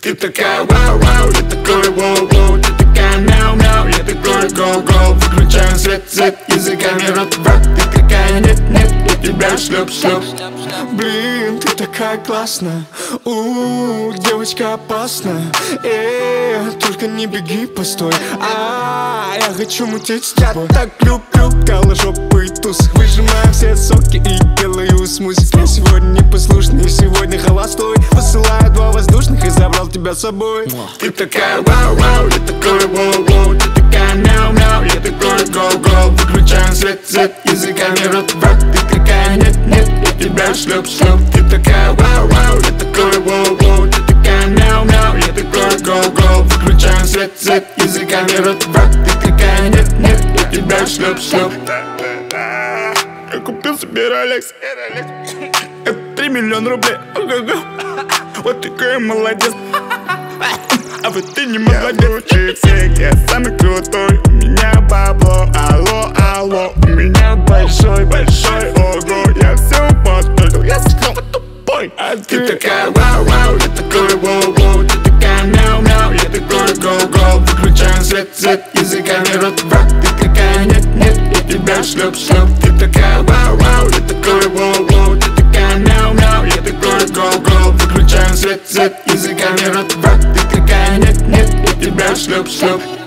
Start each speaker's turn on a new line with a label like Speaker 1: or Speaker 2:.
Speaker 1: Ты такая вау-вау, я такой воу-воу. Ты такая мяу-мяу, я такой гоу-гоу. Выключаем свет, языками рот в рот. Ты такая нет-нет, я тебя шлёп-шлёп.
Speaker 2: Блин, ты такая классная, девочка опасная. Только не беги, постой. Я хочу мутить с тобой. Я так люблю голожопые тусы. Выжимаю все соки и делаю смузи. Я сегодня непослушный, сегодня холостой. Посылаю 2 воздушных и забрал тебя с собой.
Speaker 1: Ты такая вау-вау, я такой воу-воу. Ты такая мяу-мяу, я такой гоу-гоу. Выключаем свет, языками рот в рот. Ты такая нет-нет, я тебя шлёп-шлёп. Ты такая вау-вау, я такой воу-воу. Ты такая мяу-мяу, я такой гоу-гоу. Выключаем свет, языками рот в рот. Ты такая нет-нет, я тебя шлёп-шлёп.
Speaker 2: Я купил себе Rolex. Это 3 миллиона рублей. Вот такой молодец. А вот ты не молодец. Я лучше всех, я самый крутой. У меня бабло, алло, алло. У меня большой, ого. Я все потратил, я снова тупой. А
Speaker 1: ты такая вау-вау, я такой воу-воу. Ты такая мяу-мяу, я такой гоу-гоу. Выключаем свет, языками рот в рот. Ты такая нет-нет, я тебя шлёп-шлёп. Ты такая вау-вау, я такой воу-воу. Ты такая мяу-мяу, я такой гоу-гоу. Выключаем свет, языками рот в рот. Ты такая нет-нет, я тебя шлёп-шлёп.